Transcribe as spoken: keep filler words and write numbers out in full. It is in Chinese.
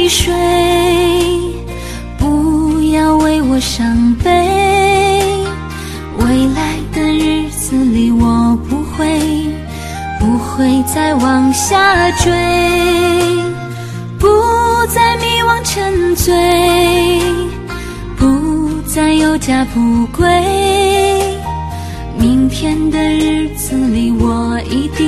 去睡，不要为我伤悲。未来的日子里，我不会不会再往下坠，不再迷惘沉醉，不再有家不归。明天的日子里，我一定